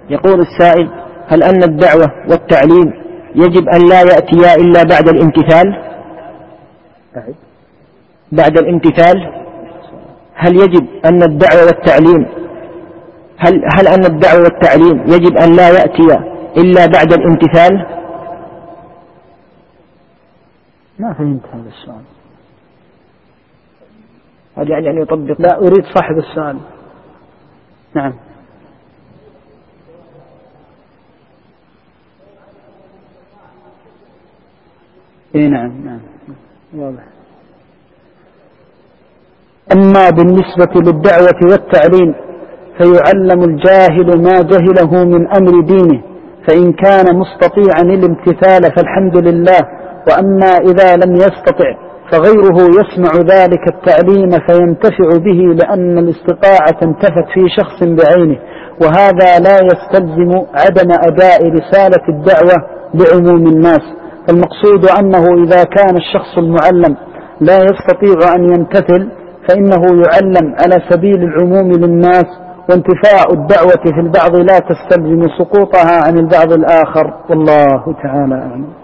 يقول السائل: هل أن الدعوة والتعليم يجب أن لا يأتيا إلا بعد الامتثال؟ بعد الامتثال. هل يجب أن الدعوة والتعليم هل أن الدعوة والتعليم يجب أن لا يأتيا إلا بعد الامتثال؟ ما فهمت هذا السؤال. هل يعني أن يطبق؟ لا، أريد صاحب السؤال. نعم. إيه نعم واضح. أما بالنسبة للدعوة والتعليم فيعلم الجاهل ما جهله من أمر دينه، فإن كان مستطيعا الامتثال فالحمد لله، وأما إذا لم يستطع فغيره يسمع ذلك التعليم فينتفع به، لأن الاستطاعة انتفت في شخص بعينه، وهذا لا يستلزم عدم أداء رسالة الدعوة لعموم الناس. المقصود أنه إذا كان الشخص المعلم لا يستطيع أن يمتثل فإنه يعلم على سبيل العموم للناس، وانتفاع الدعوة في البعض لا تستلزم سقوطها عن البعض الآخر، والله تعالى أعلم.